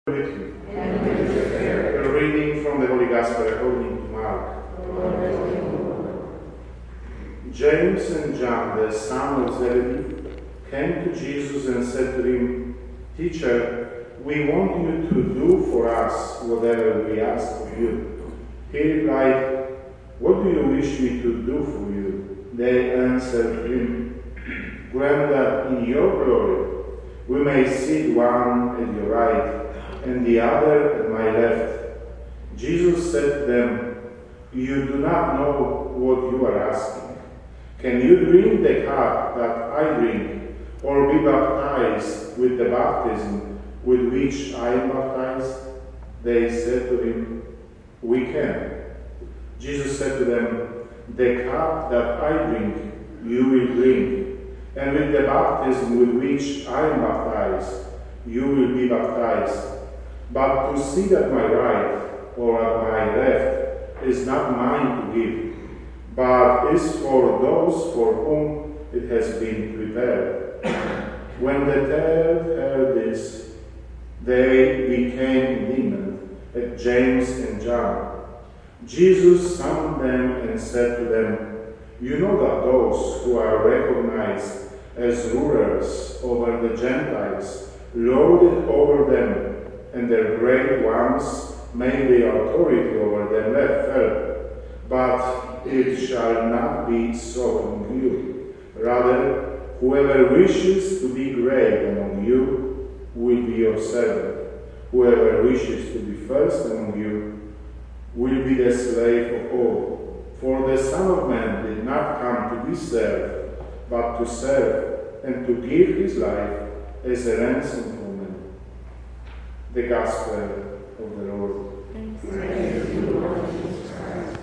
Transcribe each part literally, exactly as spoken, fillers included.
With you. And with your spirit. A reading from the Holy Gospel according to Mark. James and John, the son of Zebedee, came to Jesus and said to him, "Teacher, we want you to do for us whatever we ask of you." He replied, "What do you wish me to do for you?" They answered him, "Grant that in your glory we may sit one at your right and the other at my left." Jesus said to them, "You do not know what you are asking. Can you drink the cup that I drink, or be baptized with the baptism with which I am baptized?" They said to him, "We can." Jesus said to them, "The cup that I drink, you will drink, and with the baptism with which I am baptized, you will be baptized. But to sit at my right or at my left is not mine to give, but is for those for whom it has been prepared." When the third heard this, they became indignant at James and John. Jesus summoned them and said to them, "You know that those who are recognized as rulers over the Gentiles lord it over them, and their great ones make the authority over them felt. But it shall not be so among you. Rather, whoever wishes to be great among you will be your servant. Whoever wishes to be first among you will be the slave of all. For the Son of Man did not come to be served, but to serve, and to give his life as a ransom for many." The Gospel of the Lord. Praise to you, Lord Jesus Christ.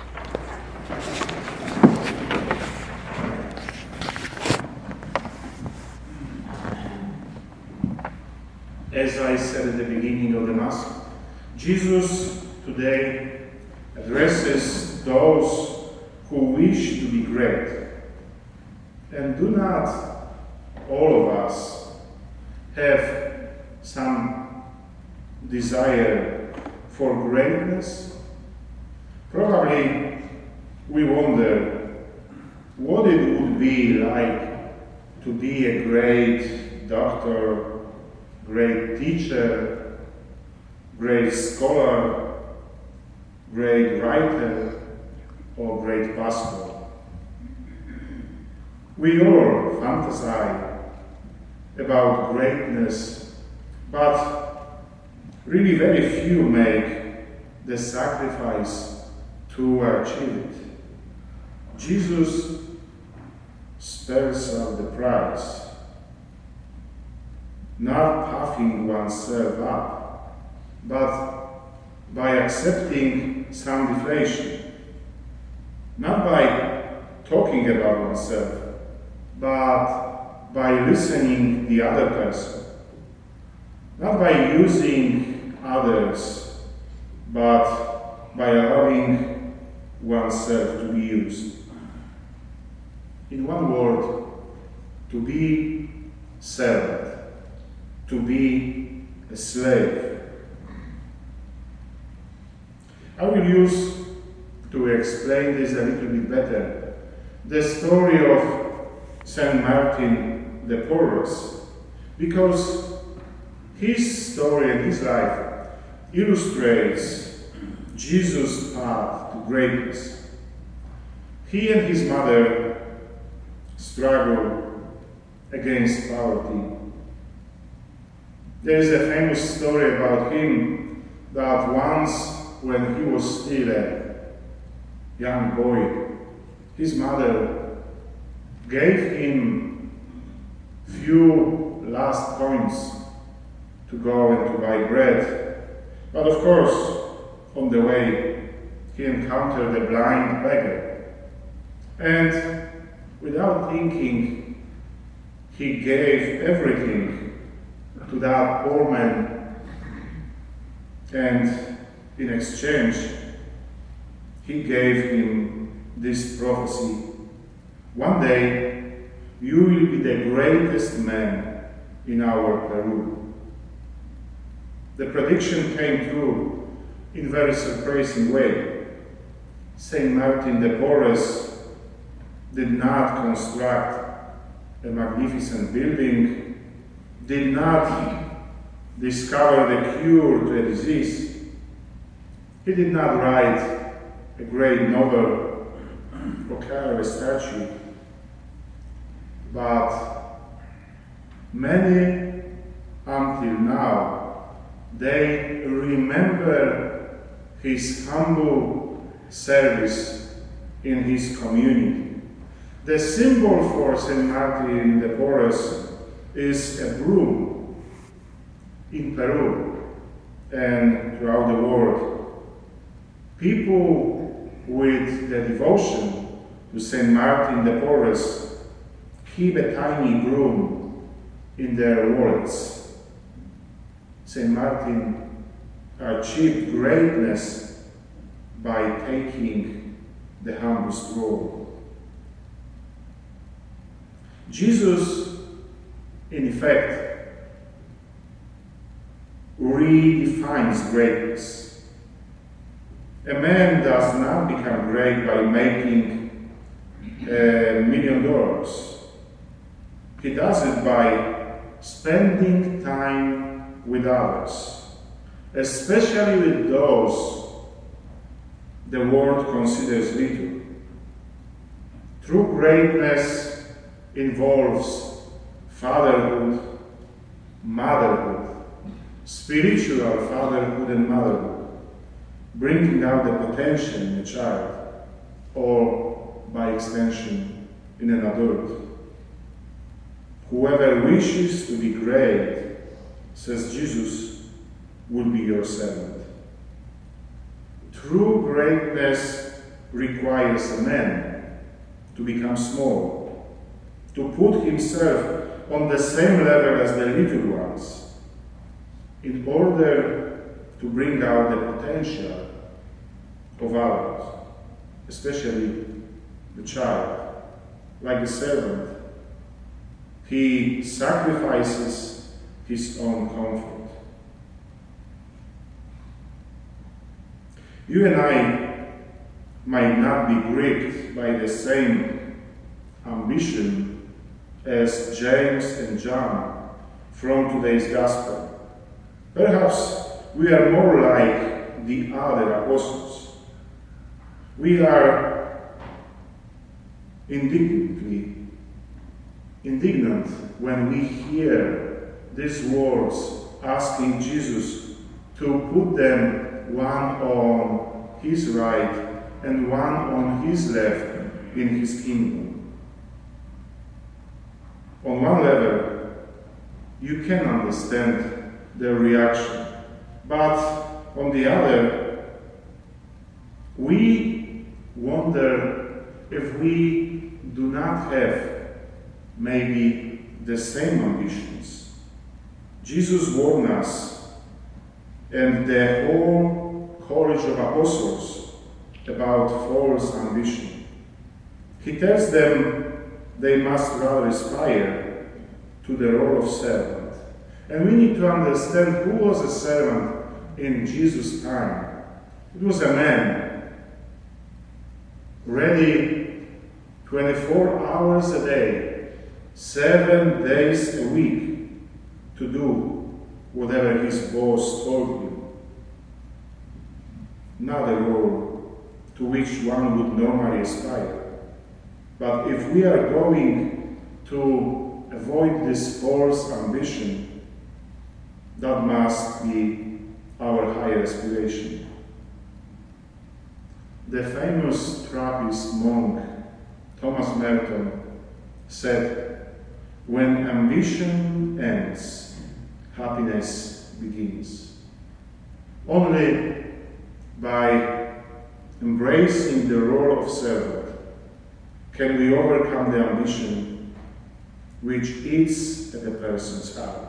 As I said at the beginning of the Mass, Jesus today addresses those who wish to be great. And do not all of us have some desire for greatness? Probably we wonder what it would be like to be a great doctor, great teacher, great scholar, great writer, or great pastor. We all fantasize about greatness, but really very few make the sacrifice to achieve it. Jesus spells out the price, not puffing oneself up, but by accepting some deflation, not by talking about oneself, but by listening the other person, not by using others, but by allowing oneself to be used. In one word, to be servant, to be a slave. I will use, to explain this a little bit better, the story of Saint Martin de Porres, because his story and his life illustrates Jesus' path to greatness. He and his mother struggled against poverty. There is a famous story about him that once, when he was still a young boy, his mother gave him few last coins to go and to buy bread. But of course, on the way, he encountered a blind beggar. And without thinking, he gave everything to that poor man. And in exchange, he gave him this prophecy: "One day, you will be the greatest man in our Peru." the prediction came true in a very surprising way. Saint Martin de Porres did not construct a magnificent building, did not discover the cure to a disease. He did not write a great novel or carve a statue, but many until now, they remember his humble service in his community. The symbol for Saint Martin de Porres is a broom in Peru and throughout the world. People with the devotion to Saint Martin de Porres keep a tiny broom in their wallets. Saint Martin achieved greatness by taking the humblest role. Jesus, in effect, redefines greatness. A man does not become great by making a million dollars. He does it by spending time with others, especially with those the world considers little. True greatness involves fatherhood, motherhood, spiritual fatherhood and motherhood, bringing out the potential in a child, or by extension, in an adult. Whoever wishes to be great, says Jesus, will be your servant. True greatness requires a man to become small, to put himself on the same level as the little ones, in order to bring out the potential of others, especially the child. Like a servant, he sacrifices his own comfort. You and I might not be gripped by the same ambition as James and John from today's Gospel. Perhaps we are more like the other apostles. We are indignantly indignant when we hear these words asking Jesus to put them one on his right and one on his left in his kingdom. On one level, you can understand their reaction, but on the other, we wonder if we do not have maybe the same ambitions. Jesus warned us and the whole college of apostles about false ambition. He tells them they must rather aspire to the role of servant. And we need to understand who was a servant in Jesus' time. It was a man ready twenty-four hours a day, seven days a week to do whatever his boss told him. Not a role to which one would normally aspire. But if we are going to avoid this false ambition, that must be our higher aspiration. The famous Trappist monk Thomas Merton said, "When ambition ends, happiness begins." Only by embracing the role of servant can we overcome the ambition which eats at a person's heart.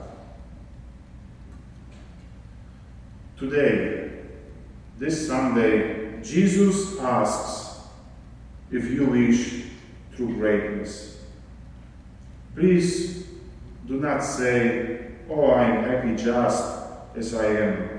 Today, this Sunday, Jesus asks if you wish true greatness. Please do not say, "Oh, I am happy just as I am."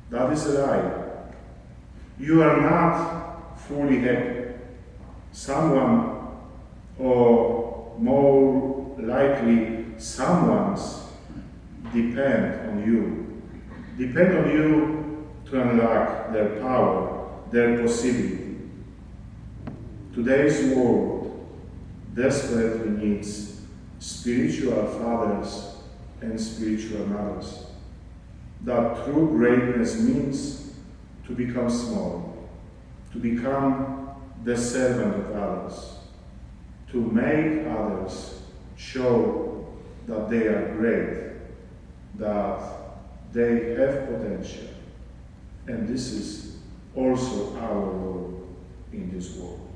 That is a lie. You are not fully happy. Someone, or more likely someone's, depend on you. Depend on you to unlock their power, their possibility. Today's world desperately needs spiritual fathers and spiritual mothers. That true greatness means to become small, to become the servant of others, to make others show that they are great, that they have potential. And this is also our role in this world.